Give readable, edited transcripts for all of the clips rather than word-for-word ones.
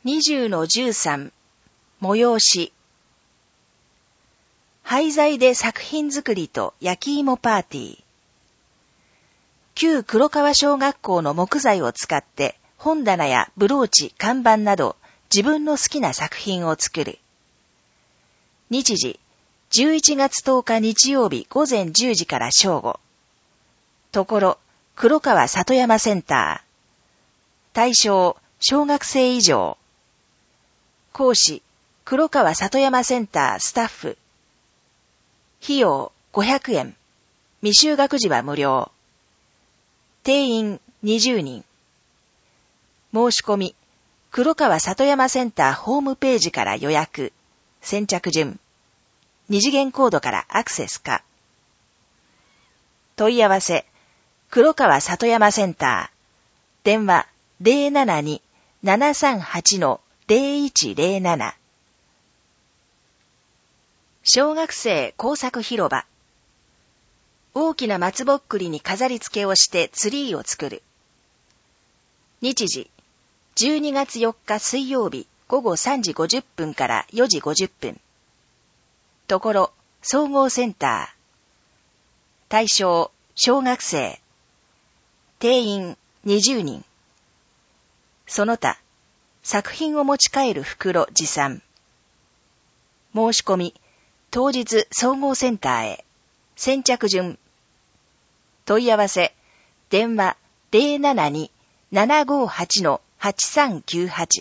20-13 催し。廃材で作品作りと焼き芋パーティー。旧黒川小学校の木材を使って本棚やブローチ、看板など自分の好きな作品を作る。日時、11月10日日曜日午前10時から正午。ところ、黒川里山センター。対象、小学生以上。講師、黒川里山センタースタッフ。費用、500円。未就学児は無料。定員、20人。申し込み、黒川里山センターホームページから予約。先着順。二次元コードからアクセスか。問い合わせ、黒川里山センター。電話、072-738-0107。小学生工作広場。大きな松ぼっくりに飾り付けをしてツリーを作る。日時、12月4日水曜日午後3時50分から4時50分。ところ、総合センター。対象、小学生。定員、20人。その他、作品を持ち帰る袋持参。申し込み、当日総合センターへ。先着順。問い合わせ、電話072-758-8398。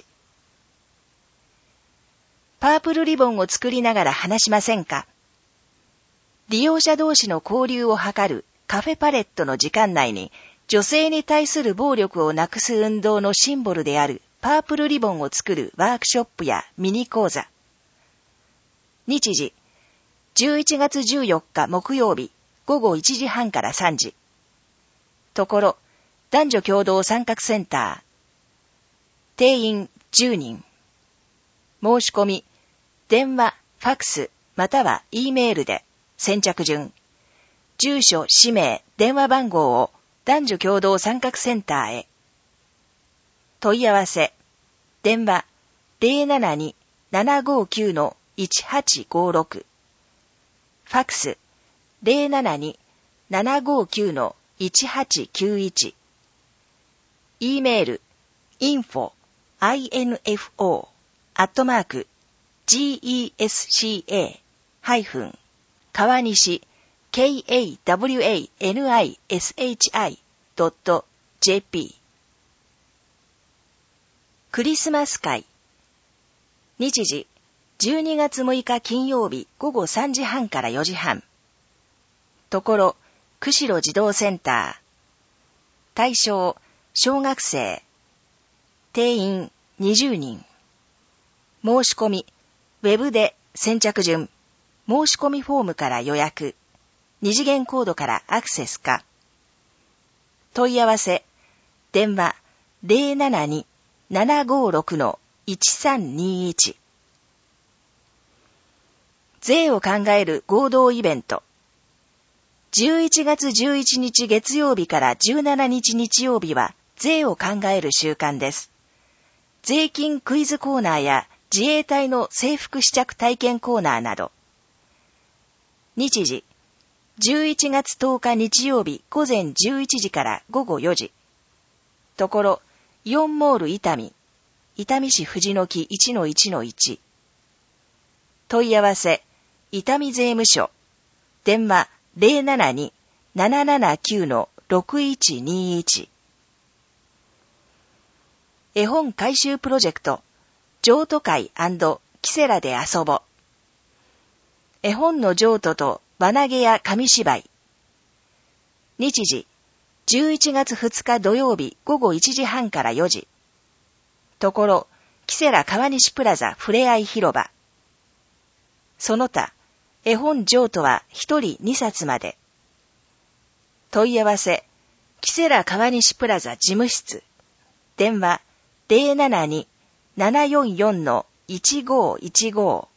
パープルリボンを作りながら話しませんか？利用者同士の交流を図るカフェパレットの時間内に、女性に対する暴力をなくす運動のシンボルであるパープルリボンを作るワークショップやミニ講座。日時、11月14日木曜日午後1時半から3時。ところ、男女共同参画センター。定員10人。申し込み、電話、ファックス、または E メールで、先着順。住所、氏名、電話番号を男女共同参画センターへ。問い合わせ、電話072-759-1856。ファックス072-759-1891。E メール info@gesca-kawanishi.jp。 クリスマス会。日時、12月6日金曜日午後3時半から4時半。ところ、釧路児童センター。対象、小学生。定員、20人。申し込み、ウェブで先着順。申し込みフォームから予約。二次元コードからアクセスか。問い合わせ、電話072-756-1321。税を考える合同イベント。11月11日月曜日から17日日曜日は税を考える週間です。税金クイズコーナーや自衛隊の制服試着体験コーナーなど。日時、11月10日日曜日午前11時から午後4時。ところ、イオンモール伊丹市藤の木 1-1-1。問い合わせ、伊丹税務署。電話072-779-6121。絵本回収プロジェクト、譲渡会&キセラで遊ぼ。絵本の譲渡と輪投げや紙芝居。日時、11月2日土曜日午後1時半から4時。ところ、キセラ川西プラザふれあい広場。その他、絵本譲渡は1人2冊まで。問い合わせ、キセラ川西プラザ事務室。電話072-744-1515。